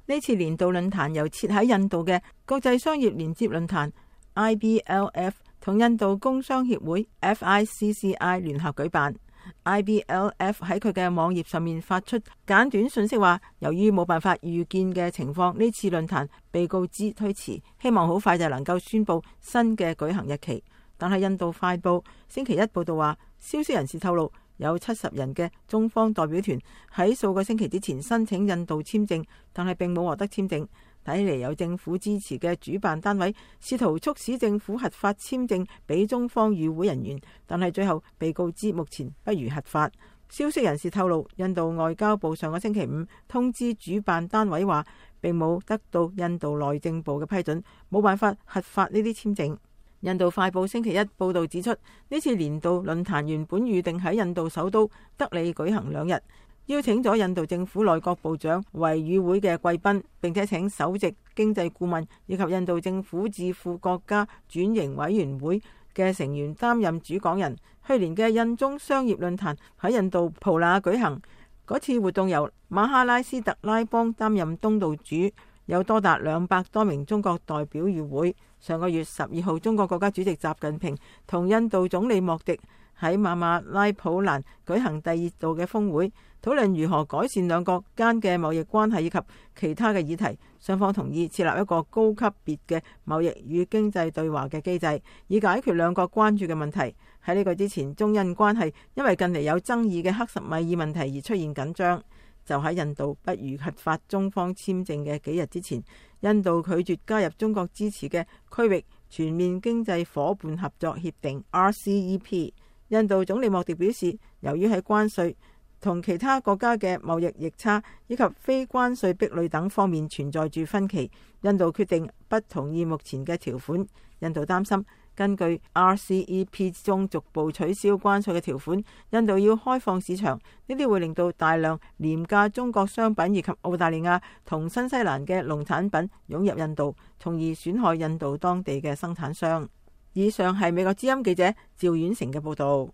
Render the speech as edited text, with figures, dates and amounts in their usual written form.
呢次年度論壇由設喺印度嘅國際商業連接論壇 IBLF 同印度工商協會 FICCI 聯合舉辦。IBLF 喺佢嘅網頁上面發出簡短信息話，由於冇辦法預見嘅情況，呢次論壇被告知推遲，希望好快就能夠宣布新嘅舉行日期。但係印度快報星期一報道話，消息人士透露有70人嘅中方代表團喺數個星期之前申請印度簽證，但係並冇獲得簽證。睇嚟有政府支持嘅主辦單位試圖促使政府核發簽證俾中方與會人員，但係最後被告知目前不如核發。消息人士透露，印度外交部上個星期五通知主辦單位話，並冇得到印度內政部嘅批准，冇辦法核發呢啲簽證。印度快報星期一報道指出，呢次年度論壇原本預定喺印度首都德里舉行2日，邀請咗印度政府內閣部長為與會嘅貴賓，並且請首席經濟顧問以及印度政府智庫國家轉型委員會嘅成員擔任主講人。去年嘅印中商業論壇喺印度普那舉行，嗰次活動由馬哈拉斯特拉邦擔任東道主，有多達200多名中國代表與會。上個月12號，中國國家主席習近平同印度總理莫迪喺馬馬拉普蘭舉行第2度嘅峰會，討論如何改善兩國間嘅貿易關係以及其他嘅議題。雙方同意設立一個高級別嘅貿易與經濟對話嘅機制，以解決兩國關注嘅問題。喺呢個之前，中印關係因為近嚟有爭議嘅克什米爾問題而出現緊張。就喺印度不如核發中方簽證嘅幾日之前，印度拒絕加入中國支持嘅區域全面經濟夥伴合作協定 RCEP。印度總理莫迪表示，由於喺關稅同其他國家嘅貿易逆差以及非關稅壁壘等方面存在住分歧，印度決定不同意目前嘅條款。印度擔心根據 RCEP 中逐步取消關稅嘅條款，印度要開放市場，呢啲會令到大量廉價中國商品以及澳大利亞同新西蘭嘅農產品湧入印度，從而損害印度當地嘅生產商。以上係美國之音記者趙婉成嘅報道。